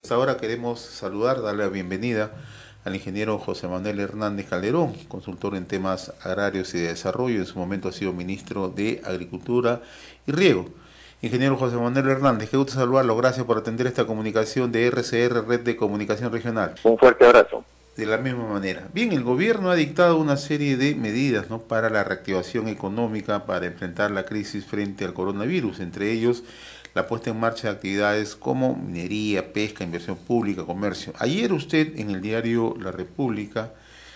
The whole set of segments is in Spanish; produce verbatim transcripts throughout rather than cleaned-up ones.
esta hora queremos saludar, darle la bienvenida al ingeniero José Manuel Hernández Calderón, consultor en temas agrarios y de desarrollo. En su momento ha sido ministro de Agricultura y Riego. Ingeniero José Manuel Hernández, qué gusto saludarlo. Gracias por atender esta comunicación de R C R, Red de Comunicación Regional. Un fuerte abrazo. De la misma manera. Bien, el gobierno ha dictado una serie de medidas, ¿no?, para la reactivación económica, para enfrentar la crisis frente al coronavirus, entre ellos la puesta en marcha de actividades como minería, pesca, inversión pública, comercio. Ayer usted en el diario La República,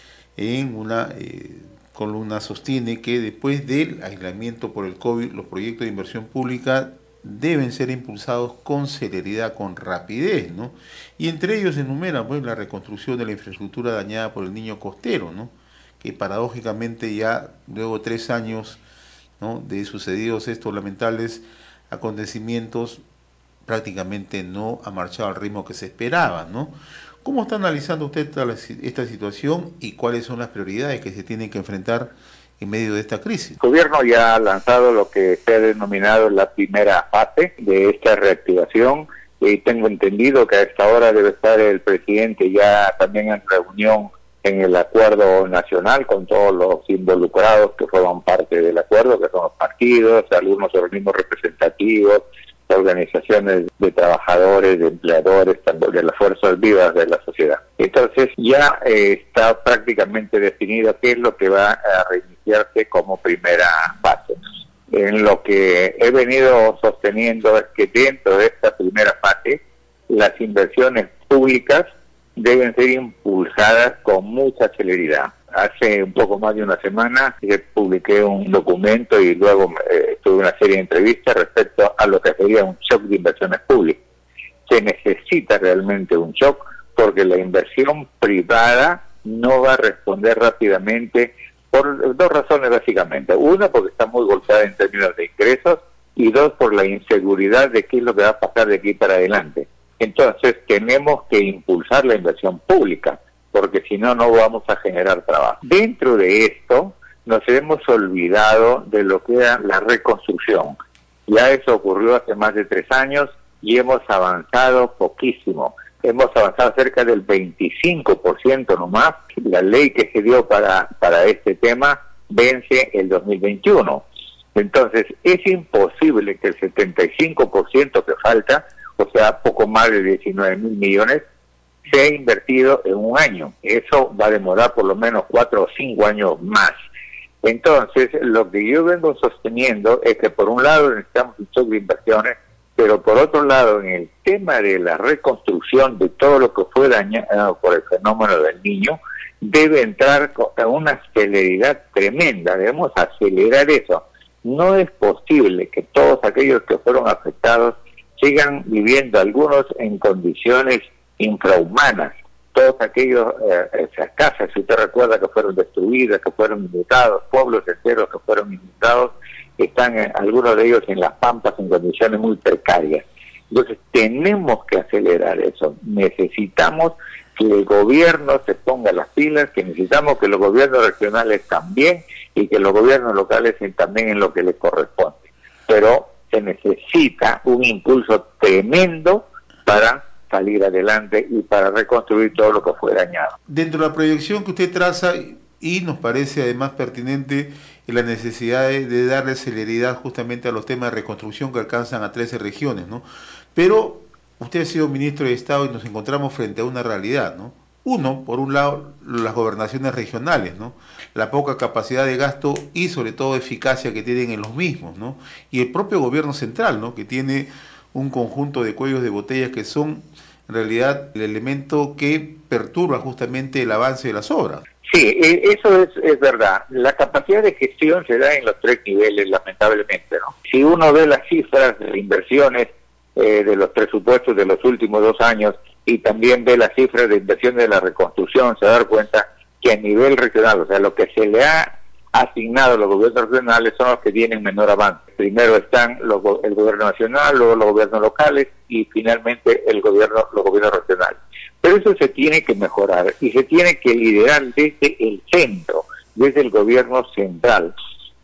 en una eh, columna, sostiene que después del aislamiento por el COVID, los proyectos de inversión pública deben ser impulsados con celeridad, con rapidez, ¿no? Y entre ellos enumera, pues, la reconstrucción de la infraestructura dañada por el Niño Costero, ¿no?, que paradójicamente ya luego de tres años, ¿no?, de sucedidos estos lamentables acontecimientos, prácticamente no ha marchado al ritmo que se esperaba, ¿no? ¿Cómo está analizando usted esta, esta situación y cuáles son las prioridades que se tienen que enfrentar en medio de esta crisis? El gobierno ya ha lanzado lo que se ha denominado la primera fase de esta reactivación y tengo entendido que a esta hora debe estar el presidente ya también en reunión en el acuerdo nacional con todos los involucrados que forman parte del acuerdo, que son los partidos, algunos organismos representativos, organizaciones de trabajadores, de empleadores, también de las fuerzas vivas de la sociedad. Entonces ya eh, está prácticamente definido qué es lo que va a reiniciarse como primera fase. En lo que he venido sosteniendo es que dentro de esta primera fase, las inversiones públicas deben ser impulsadas con mucha celeridad. Hace un poco más de una semana que publiqué un documento y luego eh, tuve una serie de entrevistas respecto a lo que sería un shock de inversiones públicas. Se necesita realmente un shock porque la inversión privada no va a responder rápidamente por dos razones básicamente. Una, porque está muy golpeada en términos de ingresos, y dos, por la inseguridad de qué es lo que va a pasar de aquí para adelante. Entonces tenemos que impulsar la inversión pública, porque si no, no vamos a generar trabajo. Dentro de esto, nos hemos olvidado de lo que era la reconstrucción. Ya eso ocurrió hace más de tres años y hemos avanzado poquísimo. Hemos avanzado cerca del veinticinco por ciento nomás. La ley que se dio para, para este tema vence el dos mil veintiuno. Entonces, es imposible que el setenta y cinco por ciento que falta, o sea, poco más de diecinueve mil millones, sea invertido en un año. Eso va a demorar por lo menos cuatro o cinco años más. Entonces, lo que yo vengo sosteniendo es que por un lado necesitamos un shock de inversiones, pero por otro lado, en el tema de la reconstrucción de todo lo que fue dañado por el fenómeno del Niño, debe entrar con una celeridad tremenda. Debemos acelerar eso. No es posible que todos aquellos que fueron afectados sigan viviendo, algunos en condiciones infrahumanas. Todos aquellos, eh, esas casas, si usted recuerda, que fueron destruidas, que fueron inundados, pueblos enteros que fueron inundados, están eh, algunos de ellos en las pampas en condiciones muy precarias. Entonces tenemos que acelerar eso. Necesitamos que el gobierno se ponga las pilas, que necesitamos que los gobiernos regionales también y que los gobiernos locales también en lo que les corresponde. Pero se necesita un impulso tremendo para salir adelante y para reconstruir todo lo que fue dañado. Dentro de la proyección que usted traza, y nos parece además pertinente la necesidad de, de darle celeridad justamente a los temas de reconstrucción que alcanzan a trece regiones, ¿no? Pero usted ha sido ministro de Estado y nos encontramos frente a una realidad, ¿no? Uno, por un lado, las gobernaciones regionales, ¿no?, la poca capacidad de gasto y sobre todo eficacia que tienen en los mismos, ¿no? Y el propio gobierno central, ¿no?, que tiene un conjunto de cuellos de botella que son en realidad el elemento que perturba justamente el avance de las obras. Sí, eso es, es verdad. La capacidad de gestión se da en los tres niveles, lamentablemente, ¿no? Si uno ve las cifras de inversiones eh, de los presupuestos de los últimos dos años y también ve las cifras de inversión de la reconstrucción, se va a dar cuenta que a nivel regional, o sea, lo que se le ha asignado a los gobiernos regionales son los que tienen menor avance. Primero están los, el gobierno nacional, luego los gobiernos locales y finalmente el gobierno, los gobiernos regionales. Pero eso se tiene que mejorar y se tiene que liderar desde el centro, desde el gobierno central.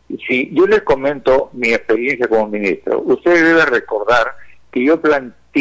Si yo les comento mi experiencia como ministro, ustedes deben recordar que yo planteé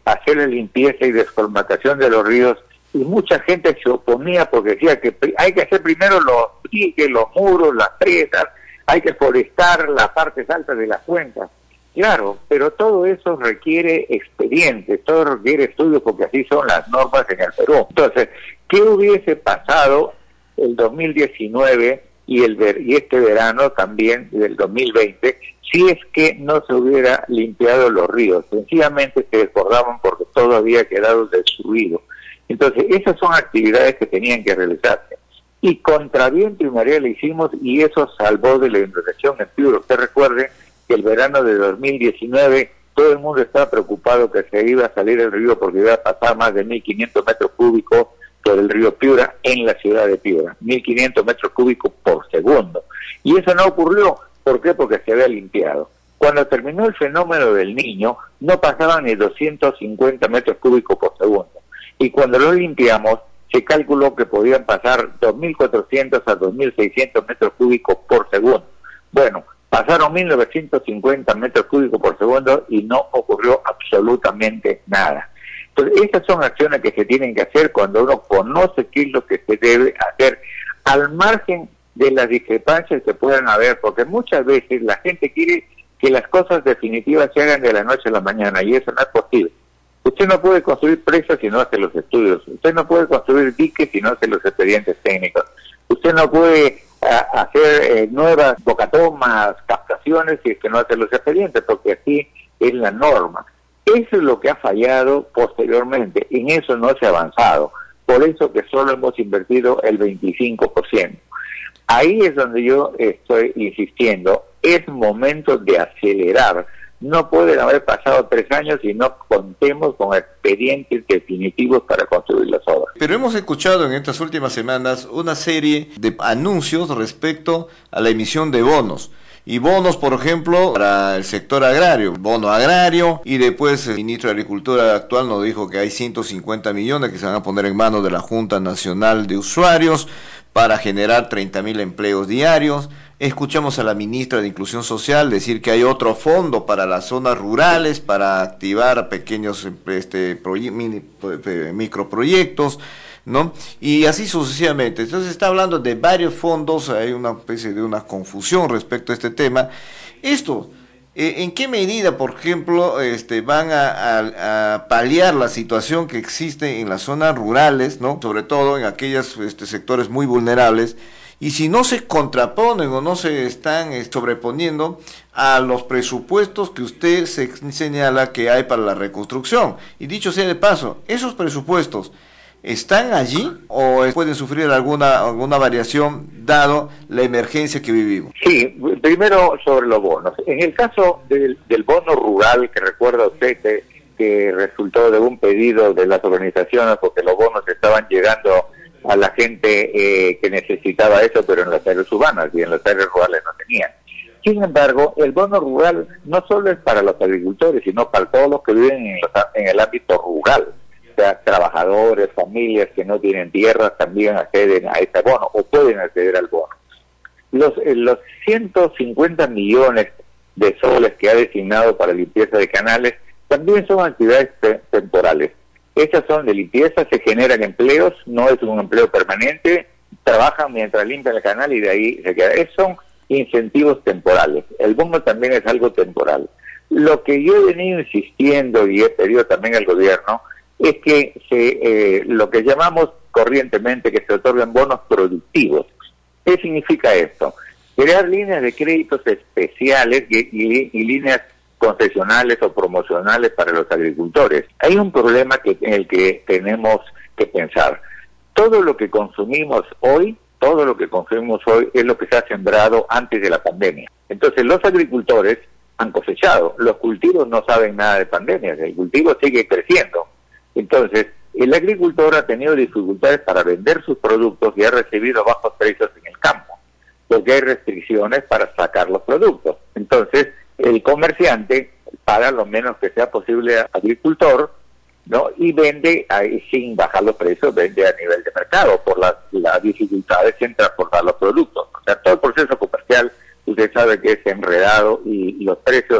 hacer la limpieza y descolmatación de los ríos, y mucha gente se oponía porque decía que hay que hacer primero los diques, los muros, las presas, hay que forestar las partes altas de las cuencas. Claro, pero todo eso requiere expedientes, todo requiere estudios, porque así son las normas en el Perú. Entonces, ¿qué hubiese pasado el dos mil diecinueve y, el ver, y este verano también del dos mil veinte si es que no se hubiera limpiado los ríos? Sencillamente se desbordaban porque todo había quedado destruido. Entonces, esas son actividades que tenían que realizarse. Y contra viento y marea le hicimos, y eso salvó de la inundación en Piura. Usted recuerde que el verano de dos mil diecinueve todo el mundo estaba preocupado que se iba a salir el río porque iba a pasar más de mil quinientos metros cúbicos por el río Piura en la ciudad de Piura. mil quinientos metros cúbicos por segundo. Y eso no ocurrió. ¿Por qué? Porque se había limpiado. Cuando terminó el fenómeno del Niño, no pasaban ni doscientos cincuenta metros cúbicos por segundo. Y cuando lo limpiamos, se calculó que podían pasar dos mil cuatrocientos a dos mil seiscientos metros cúbicos por segundo. Bueno, pasaron mil novecientos cincuenta metros cúbicos por segundo y no ocurrió absolutamente nada. Entonces, estas son acciones que se tienen que hacer cuando uno conoce qué es lo que se debe hacer, al margen de las discrepancias que puedan haber, porque muchas veces la gente quiere que las cosas definitivas se hagan de la noche a la mañana, y eso no es posible. Usted no puede construir presas si no hace los estudios. Usted no puede construir diques si no hace los expedientes técnicos. Usted no puede a, hacer eh, nuevas bocatomas, captaciones si es que no hace los expedientes, porque así es la norma. Eso es lo que ha fallado posteriormente. En eso no se ha avanzado. Por eso que solo hemos invertido el veinticinco por ciento. Ahí es donde yo estoy insistiendo. Es momento de acelerar. No pueden haber pasado tres años y no contemos con expedientes definitivos para construir las obras. Pero hemos escuchado en estas últimas semanas una serie de anuncios respecto a la emisión de bonos. Y bonos, por ejemplo, para el sector agrario, bono agrario, y después el ministro de Agricultura actual nos dijo que hay ciento cincuenta millones que se van a poner en manos de la Junta Nacional de Usuarios para generar treinta mil empleos diarios. Escuchamos a la ministra de Inclusión Social decir que hay otro fondo para las zonas rurales, para activar pequeños este, proye- mini, microproyectos, ¿no? Y así sucesivamente. Entonces está hablando de varios fondos, hay una especie de una confusión respecto a este tema. Esto, eh, ¿en qué medida, por ejemplo, este, van a, a, a paliar la situación que existe en las zonas rurales, ¿no? Sobre todo en aquellos este, sectores muy vulnerables? Y si no se contraponen o no se están sobreponiendo a los presupuestos que usted se señala que hay para la reconstrucción. Y dicho sea de paso, ¿esos presupuestos están allí o pueden sufrir alguna alguna variación dado la emergencia que vivimos? Sí, primero sobre los bonos. En el caso del, del bono rural, que recuerda usted que, que resultó de un pedido de las organizaciones porque los bonos estaban llegando a la gente eh, que necesitaba eso, pero en las áreas urbanas, y en las áreas rurales no tenían. Sin embargo, el bono rural no solo es para los agricultores, sino para todos los que viven en, los, en el ámbito rural. O sea, trabajadores, familias que no tienen tierras también acceden a ese bono, o pueden acceder al bono. Los, eh, los ciento cincuenta millones de soles que ha designado para limpieza de canales también son actividades te temporales. Estas son de limpieza, se generan empleos, no es un empleo permanente, trabajan mientras limpian el canal y de ahí se queda. Esos son incentivos temporales. El bono también es algo temporal. Lo que yo he venido insistiendo y he pedido también al gobierno es que se, eh, lo que llamamos corrientemente que se otorguen bonos productivos. ¿Qué significa esto? Crear líneas de créditos especiales y, y, y líneas concesionales o promocionales para los agricultores. Hay un problema que, en el que tenemos que pensar. Todo lo que consumimos hoy, todo lo que consumimos hoy es lo que se ha sembrado antes de la pandemia. Entonces los agricultores han cosechado, los cultivos no saben nada de pandemias, el cultivo sigue creciendo. Entonces el agricultor ha tenido dificultades para vender sus productos y ha recibido bajos precios en el campo, porque hay restricciones para sacar los productos. Entonces el comerciante paga lo menos que sea posible al agricultor, ¿no? Y vende ahí sin bajar los precios, vende a nivel de mercado por las, las dificultades en transportar los productos. O sea, todo el proceso comercial, usted sabe que es enredado y, y los precios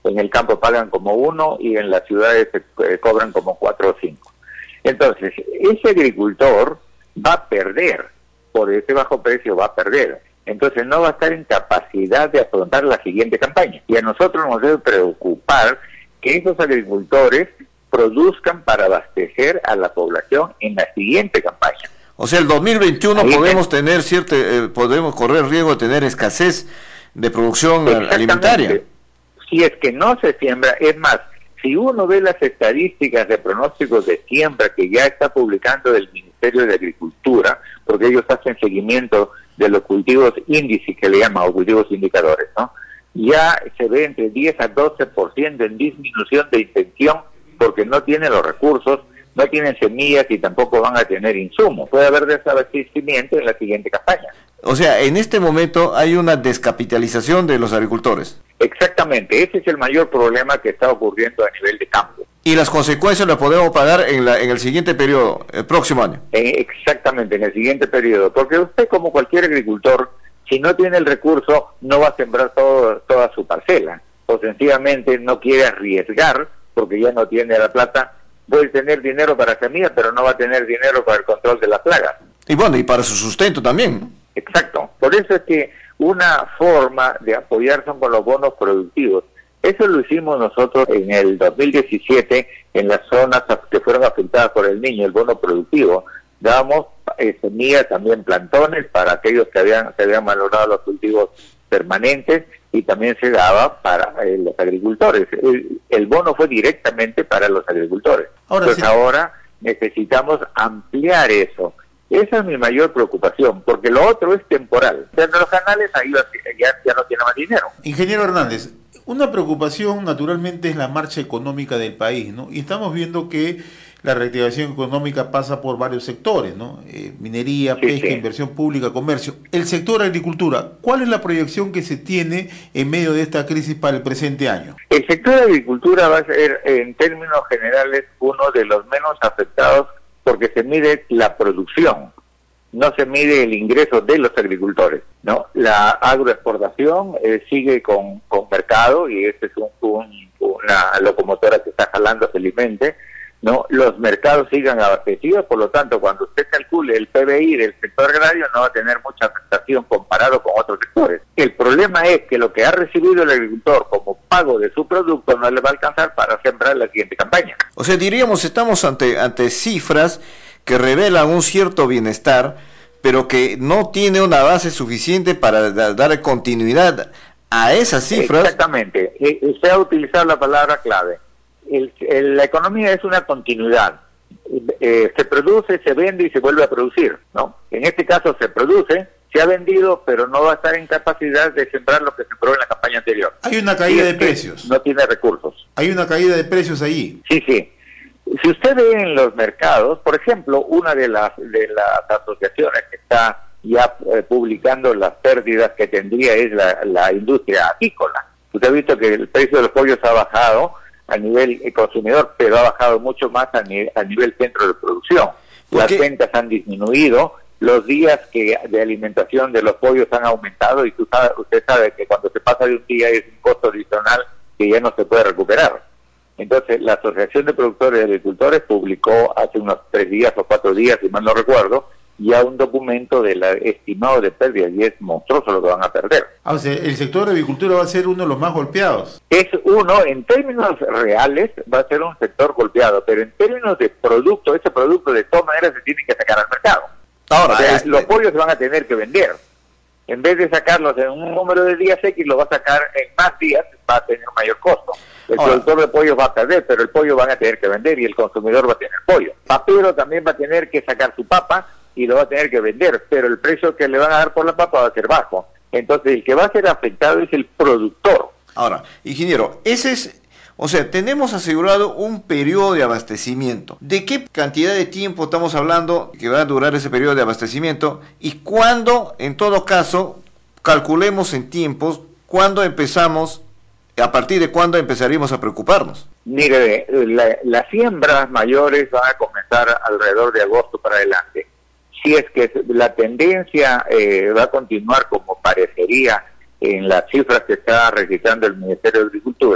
en el campo pagan como uno y en las ciudades se eh, cobran como cuatro o cinco. Entonces, ese agricultor va a perder, por ese bajo precio va a perder. Entonces no va a estar en capacidad de afrontar la siguiente campaña. Y a nosotros nos debe preocupar que esos agricultores produzcan para abastecer a la población en la siguiente campaña. O sea, el dos mil veintiuno Ahí podemos te... tener cierto, eh, podemos correr riesgo de tener escasez de producción alimentaria. Si es que no se siembra, es más, si uno ve las estadísticas de pronósticos de siembra que ya está publicando el Ministerio de Agricultura, porque ellos hacen seguimiento de los cultivos índices que le llaman, o cultivos indicadores, ¿no? Ya se ve entre diez a doce por ciento en disminución de intención porque no tienen los recursos, no tienen semillas y tampoco van a tener insumos. Puede haber desabastecimiento en la siguiente campaña. O sea, en este momento hay una descapitalización de los agricultores. Exactamente, ese es el mayor problema que está ocurriendo a nivel de campo. Y las consecuencias las podemos pagar en, la, en el siguiente periodo, el próximo año. Eh, exactamente, en el siguiente periodo, porque usted como cualquier agricultor, si no tiene el recurso, no va a sembrar todo, toda su parcela, o sencillamente no quiere arriesgar, porque ya no tiene la plata. Puede tener dinero para semillas, pero no va a tener dinero para el control de las plagas. Y bueno, y para su sustento también. Exacto, por eso es que una forma de apoyar son con los bonos productivos. Eso lo hicimos nosotros en el dos mil diecisiete en las zonas que fueron afectadas por el Niño, el bono productivo. Dábamos eh, semillas, también plantones para aquellos que habían se habían malogrado los cultivos permanentes, y también se daba para eh, los agricultores. El, el bono fue directamente para los agricultores. Ahora Entonces sí. ahora necesitamos ampliar eso. Esa es mi mayor preocupación, porque lo otro es temporal. En los canales ahí ya, ya no tiene más dinero. Ingeniero Hernández, una preocupación naturalmente es la marcha económica del país, ¿no? Y estamos viendo que la reactivación económica pasa por varios sectores, ¿no? Eh, minería, Sí, pesca, sí. inversión pública, comercio. El sector agricultura, ¿cuál es la proyección que se tiene en medio de esta crisis para el presente año? El sector de agricultura va a ser, en términos generales, uno de los menos afectados porque se mide la producción, no se mide el ingreso de los agricultores, ¿no? La agroexportación eh, sigue con, con mercado, y este es un, un, una locomotora que está jalando felizmente, ¿no? Los mercados sigan abastecidos, por lo tanto, cuando usted calcule el P B I del sector agrario, no va a tener mucha afectación comparado con otros sectores. El problema es que lo que ha recibido el agricultor como pago de su producto no le va a alcanzar para sembrar la siguiente campaña. O sea, diríamos, estamos ante, ante cifras que revelan un cierto bienestar, pero que no tiene una base suficiente para da, dar continuidad a esas cifras. Exactamente, eh, usted ha utilizado la palabra clave. El, el, la economía es una continuidad. Eh, se produce, se vende y se vuelve a producir, ¿no? En este caso se produce, se ha vendido, pero no va a estar en capacidad de sembrar lo que sembró en la campaña anterior. Hay una caída de precios. No tiene recursos. Hay una caída de precios allí. Sí, sí. Si usted ve en los mercados, por ejemplo, una de las de las asociaciones que está ya eh, publicando las pérdidas que tendría es la, la industria apícola. Usted ha visto que el precio de los pollos ha bajado a nivel consumidor, pero ha bajado mucho más a, ni, a nivel centro de producción. Las ventas han disminuido, los días que de alimentación de los pollos han aumentado, y tú sabe, usted sabe que cuando se pasa de un día es un costo adicional que ya no se puede recuperar. Entonces, la Asociación de Productores y Agricultores publicó hace unos tres días o cuatro días, si mal no recuerdo, ya un documento del estimado de pérdidas, y es monstruoso lo que van a perder. Ah, o sea, el sector de agricultura va a ser uno de los más golpeados. Es uno, en términos reales, va a ser un sector golpeado, pero en términos de producto, ese producto de todas maneras se tiene que sacar al mercado. Ahora, o sea, este... los pollos se van a tener que vender. En vez de sacarlos en un número de días X, lo va a sacar en más días, va a tener un mayor costo. El Ahora, productor de pollo va a perder, pero el pollo van a tener que vender y el consumidor va a tener pollo. Papero también va a tener que sacar su papa y lo va a tener que vender, pero el precio que le van a dar por la papa va a ser bajo. Entonces, el que va a ser afectado es el productor. Ahora, ingeniero, ese es... O sea, tenemos asegurado un periodo de abastecimiento. ¿De qué cantidad de tiempo estamos hablando que va a durar ese periodo de abastecimiento? Y cuándo, en todo caso, calculemos en tiempos, cuándo empezamos, a partir de cuándo empezaríamos a preocuparnos. Mire, la, las siembras mayores van a comenzar alrededor de agosto para adelante. Si es que la tendencia eh, va a continuar como parecería en las cifras que está registrando el Ministerio de Agricultura,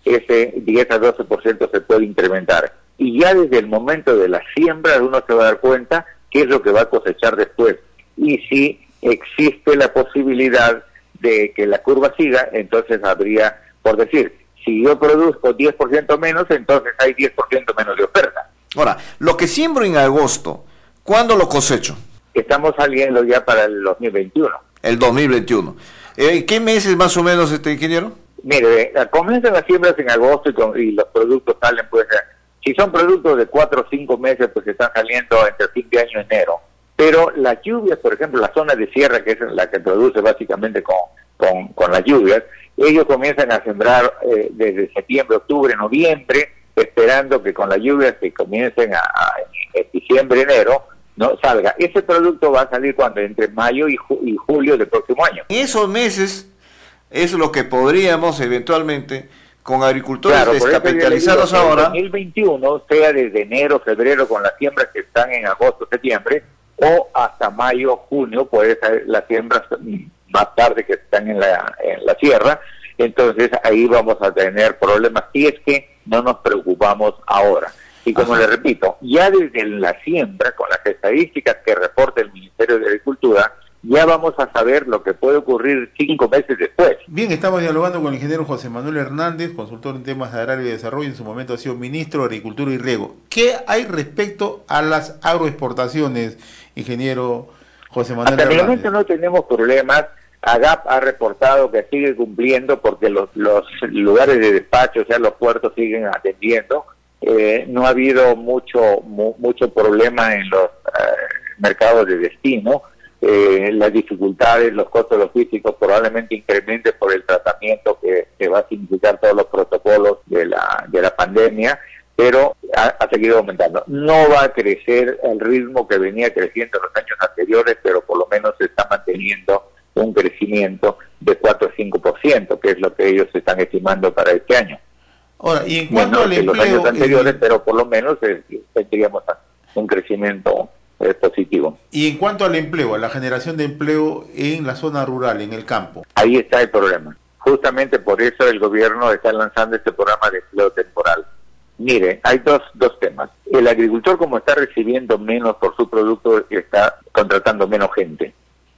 ese diez a doce por ciento se puede incrementar. Y ya desde el momento de la siembra uno se va a dar cuenta qué es lo que va a cosechar después. Y si existe la posibilidad de que la curva siga, entonces habría, por decir, si yo produzco diez por ciento menos, entonces hay diez por ciento menos de oferta. Ahora, lo que siembro en agosto, ¿cuándo lo cosecho? Estamos saliendo ya para el dos mil veintiuno. El dos mil veintiuno. Eh, ¿Qué meses más o menos, este ingeniero? Mire, comienzan las siembras en agosto y, con, y los productos salen, pues, si son productos de cuatro o cinco meses, pues están saliendo entre fin de año y enero. Pero las lluvias, por ejemplo, la zona de sierra, que es la que produce básicamente con, con, con las lluvias, ellos comienzan a sembrar eh, desde septiembre, octubre, noviembre, esperando que con las lluvias que comiencen a, a, en diciembre, enero, no salga. Ese producto va a salir cuando entre mayo y, ju y julio del próximo año. En esos meses es lo que podríamos eventualmente, con agricultores claro, descapitalizados digo, ahora... En dos mil veintiuno, sea desde enero, febrero, con las siembras que están en agosto, septiembre, o hasta mayo, junio, puede ser las siembras más tarde que están en la, en la sierra, entonces ahí vamos a tener problemas si es que no nos preocupamos ahora. Y como Ajá. le repito, ya desde la siembra, con las estadísticas que reporta el Ministerio de Agricultura, ya vamos a saber lo que puede ocurrir cinco meses después. Bien, estamos dialogando con el ingeniero José Manuel Hernández, consultor en temas de agrario y desarrollo, en su momento ha sido ministro de Agricultura y Riego. ¿Qué hay respecto a las agroexportaciones, ingeniero José Manuel Hasta Hernández? Hasta el momento no tenemos problemas. AGAP ha reportado que sigue cumpliendo porque los, los lugares de despacho, o sea, los puertos siguen atendiendo. Eh, no ha habido mucho mu, mucho problema en los eh, mercados de destino. Eh, las dificultades, los costos logísticos probablemente incrementen por el tratamiento que, que va a significar todos los protocolos de la de la pandemia, pero ha, ha seguido aumentando. No va a crecer el ritmo que venía creciendo en los años anteriores, pero por lo menos se está manteniendo un crecimiento de cuatro a cinco por ciento, que es lo que ellos están estimando para este año. Ahora, y en cuanto al empleo, los años anteriores, eh, pero por lo menos eh, tendríamos un crecimiento eh, positivo. Y en cuanto al empleo, a la generación de empleo en la zona rural, en el campo. Ahí está el problema. Justamente por eso el gobierno está lanzando este programa de empleo temporal. Mire, hay dos, dos temas. El agricultor, como está recibiendo menos por su producto, está contratando menos gente.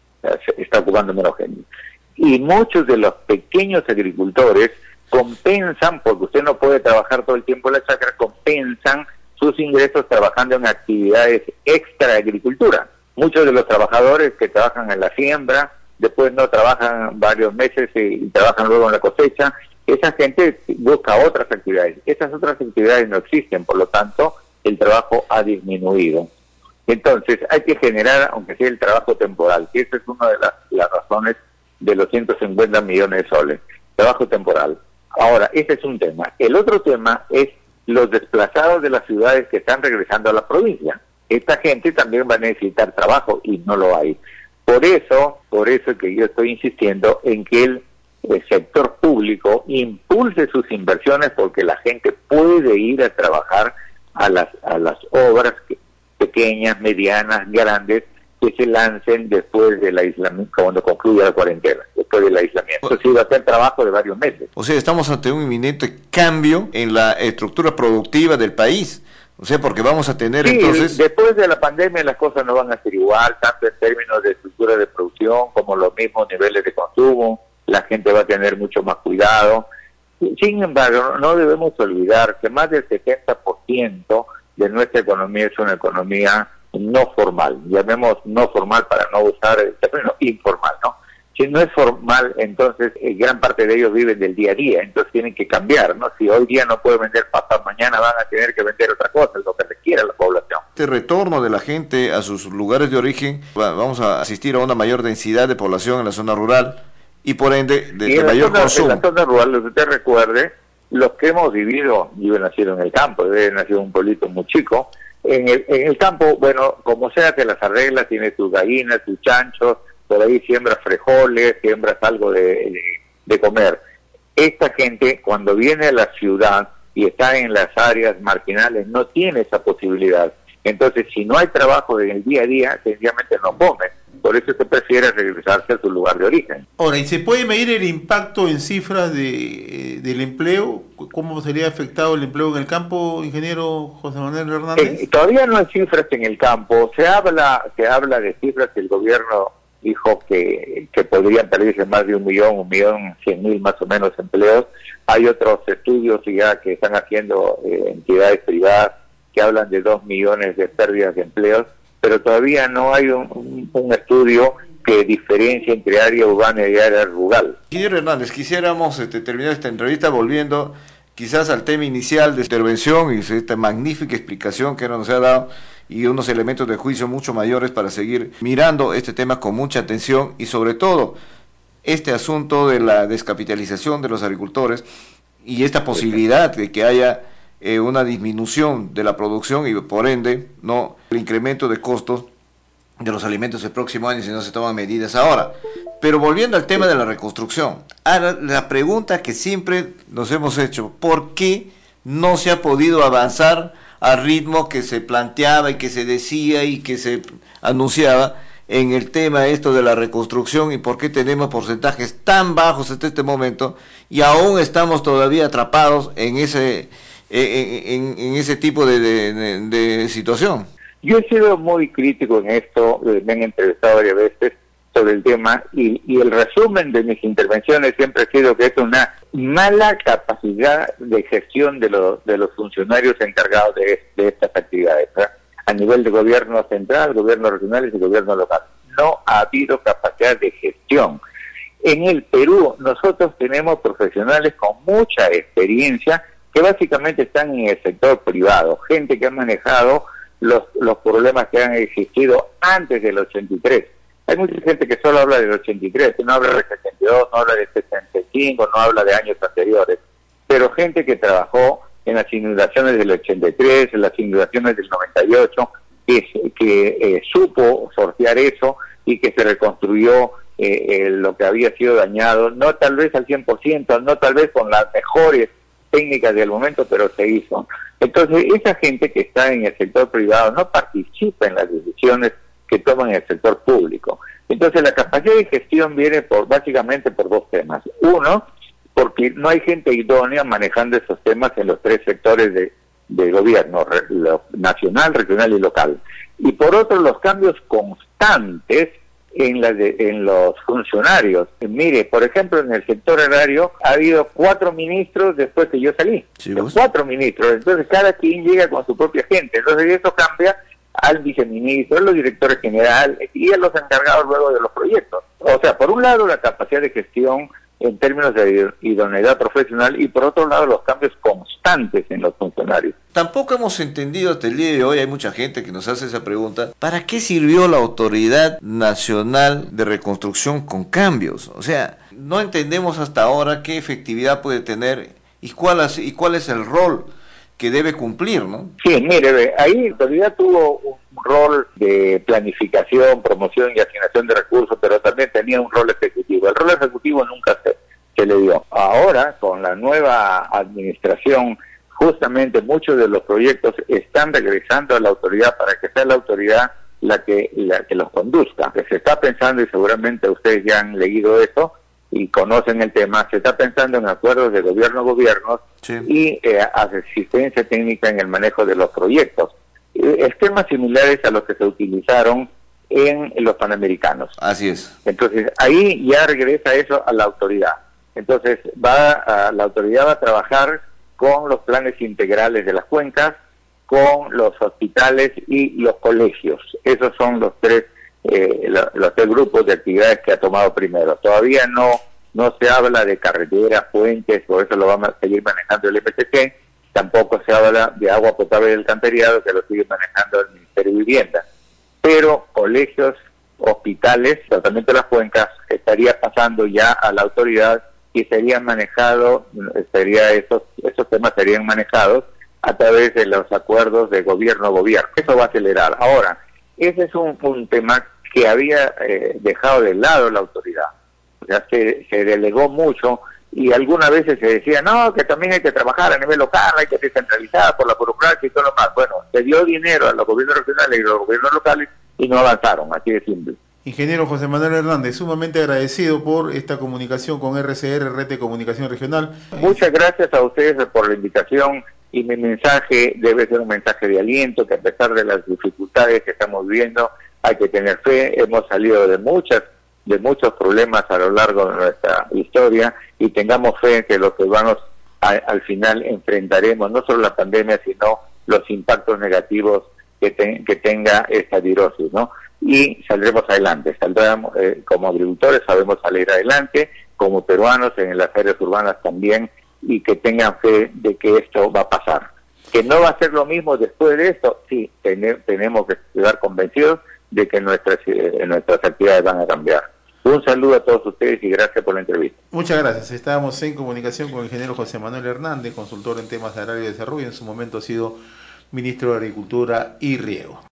Está ocupando menos gente. Y muchos de los pequeños agricultores compensan, porque usted no puede trabajar todo el tiempo en la chacra, compensan sus ingresos trabajando en actividades extra agricultura. Muchos de los trabajadores que trabajan en la siembra, después no trabajan varios meses y, y trabajan luego en la cosecha, esa gente busca otras actividades. Esas otras actividades no existen, por lo tanto, el trabajo ha disminuido. Entonces, hay que generar, aunque sea el trabajo temporal, que esa es una de las, las razones de los ciento cincuenta millones de soles. Trabajo temporal. Ahora, ese es un tema. El otro tema es los desplazados de las ciudades que están regresando a la provincia. Esta gente también va a necesitar trabajo y no lo hay. Por eso, por eso que yo estoy insistiendo en que el, el sector público impulse sus inversiones, porque la gente puede ir a trabajar a las, a las obras que pequeñas, medianas, grandes, que se lancen después del aislamiento, cuando concluya la cuarentena, después del aislamiento. Eso sí va a ser trabajo de varios meses. O sea, estamos ante un inminente cambio en la estructura productiva del país. O sea, porque vamos a tener sí, entonces... después de la pandemia las cosas no van a ser igual, tanto en términos de estructura de producción como los mismos niveles de consumo. La gente va a tener mucho más cuidado. Sin embargo, no debemos olvidar que más del setenta por ciento de nuestra economía es una economía no formal, llamemos no formal para no usar el término informal, ¿no? Si no es formal, entonces eh, gran parte de ellos viven del día a día, entonces tienen que cambiar, ¿no? Si hoy día no pueden vender papas, mañana van a tener que vender otra cosa, es lo que requiere la población. Este retorno de la gente a sus lugares de origen, vamos a asistir a una mayor densidad de población en la zona rural y por ende de, de mayor zona, consumo. En la zona rural, lo que usted recuerde, los que hemos vivido, yo he nacido en el campo, he nacido en un pueblito muy chico, en el, en el campo, bueno, como sea te las arreglas, tienes tus gallinas, tus chanchos, por ahí siembras frijoles, siembras algo de, de, de comer. Esta gente, cuando viene a la ciudad y está en las áreas marginales, no tiene esa posibilidad. Entonces, si no hay trabajo en el día a día, sencillamente no comen. por eso se prefiere regresarse a su lugar de origen. Ahora, ¿y se puede medir el impacto en cifras de, del empleo? ¿Cómo sería afectado el empleo en el campo, ingeniero José Manuel Hernández? Eh, todavía no hay cifras en el campo, se habla, se habla de cifras que el gobierno dijo que, que podrían perderse más de un millón, un millón cien mil más o menos empleos. Hay otros estudios ya que están haciendo eh, entidades privadas que hablan de dos millones de pérdidas de empleos, pero todavía no hay un, un, un estudio que diferencia entre área urbana y área rural. Ingeniero Hernández, quisiéramos este, terminar esta entrevista volviendo quizás al tema inicial de intervención y esta magnífica explicación que nos ha dado y unos elementos de juicio mucho mayores para seguir mirando este tema con mucha atención y sobre todo este asunto de la descapitalización de los agricultores y esta posibilidad de que haya eh, una disminución de la producción y por ende no el incremento de costos de los alimentos el próximo año si no se toman medidas ahora. Pero volviendo al tema de la reconstrucción, ahora la pregunta que siempre nos hemos hecho, ¿por qué no se ha podido avanzar al ritmo que se planteaba y que se decía y que se anunciaba en el tema esto de la reconstrucción y por qué tenemos porcentajes tan bajos hasta este momento y aún estamos todavía atrapados en ese en, en, en ese tipo de, de, de, de situación? Yo he sido muy crítico en esto, me han entrevistado varias veces sobre el tema y, y el resumen de mis intervenciones siempre ha sido que es una mala capacidad de gestión de los de los funcionarios encargados de, de estas actividades, ¿verdad? A nivel de gobierno central, gobierno regional y gobierno local. No ha habido capacidad de gestión. En el Perú nosotros tenemos profesionales con mucha experiencia que básicamente están en el sector privado, gente que ha manejado los, los problemas que han existido antes del ochenta y tres. Hay mucha gente que solo habla del ochenta y tres, que no habla del setenta y dos, no habla del setenta y cinco, no habla de años anteriores, pero gente que trabajó en las inundaciones del ochenta y tres, en las inundaciones del noventa y ocho, que, que eh, supo sortear eso y que se reconstruyó eh, eh, lo que había sido dañado, no tal vez al cien por ciento, no tal vez con las mejores técnicas del momento, pero se hizo. Entonces, esa gente que está en el sector privado no participa en las decisiones que toman en el sector público. Entonces, la capacidad de gestión viene por básicamente por dos temas. Uno, porque no hay gente idónea manejando esos temas en los tres sectores de, de gobierno, re, lo, nacional, regional y local. Y por otro, los cambios constantes en, la de, en los funcionarios. Mire, por ejemplo, en el sector agrario ha habido cuatro ministros después que yo salí. Sí, cuatro ministros. Entonces, cada quien llega con su propia gente. Entonces, eso cambia al viceministro, a los directores generales y a los encargados luego de los proyectos. O sea, por un lado, la capacidad de gestión en términos de idoneidad profesional y por otro lado los cambios constantes en los funcionarios. Tampoco hemos entendido hasta el día de hoy, hay mucha gente que nos hace esa pregunta, ¿para qué sirvió la Autoridad Nacional de Reconstrucción con Cambios? O sea, no entendemos hasta ahora qué efectividad puede tener y cuál es, y cuál es el rol que debe cumplir, ¿no? Sí, mire, ahí la autoridad tuvo un rol de planificación, promoción y asignación de recursos, pero también tenía un rol ejecutivo. El rol ejecutivo nunca se, se le dio. Ahora, con la nueva administración, justamente muchos de los proyectos están regresando a la autoridad para que sea la autoridad la que, la que los conduzca. Que se está pensando, y seguramente ustedes ya han leído eso, y conocen el tema, se está pensando en acuerdos de gobierno a gobierno sí. y eh, asistencia técnica en el manejo de los proyectos. Eh, esquemas similares a los que se utilizaron en, en los Panamericanos. Así es. Entonces, ahí ya regresa eso a la autoridad. Entonces, va a, la autoridad va a trabajar con los planes integrales de las cuencas, con los hospitales y los colegios. Esos son los tres Eh, lo, los tres grupos de actividades que ha tomado primero. Todavía no no se habla de carreteras, puentes, por eso lo vamos a seguir manejando el M P C, tampoco se habla de agua potable y alcantarillado, que lo sigue manejando el Ministerio de Vivienda. Pero colegios, hospitales, tratamiento de las cuencas, estaría pasando ya a la autoridad y serían manejados, sería esos, esos temas serían manejados a través de los acuerdos de gobierno a gobierno. Eso va a acelerar. Ahora, ese es un, un tema que había eh, dejado de lado la autoridad. O sea, se, se delegó mucho y algunas veces se decía, no, que también hay que trabajar a nivel local, hay que descentralizar por la burocracia y todo lo más. Bueno, se dio dinero a los gobiernos regionales y a los gobiernos locales y no avanzaron, así de simple. Ingeniero José Manuel Hernández, sumamente agradecido por esta comunicación con R C R, Red de Comunicación Regional. Muchas gracias a ustedes por la invitación, y mi mensaje debe ser un mensaje de aliento, que a pesar de las dificultades que estamos viviendo, hay que tener fe. Hemos salido de muchas de muchos problemas a lo largo de nuestra historia, y tengamos fe en que los peruanos a, al final enfrentaremos no solo la pandemia, sino los impactos negativos que, te, que tenga esta virosis, ¿no? Y saldremos adelante, saldremos eh, como agricultores, sabemos salir adelante, como peruanos en las áreas urbanas también, y que tengan fe de que esto va a pasar. Que no va a ser lo mismo después de esto, sí, ten, tenemos que estar convencidos de que nuestras, eh, nuestras actividades van a cambiar. Un saludo a todos ustedes y gracias por la entrevista. Muchas gracias. Estábamos en comunicación con el ingeniero José Manuel Hernández, consultor en temas de agrario y desarrollo, en su momento ha sido ministro de Agricultura y Riego.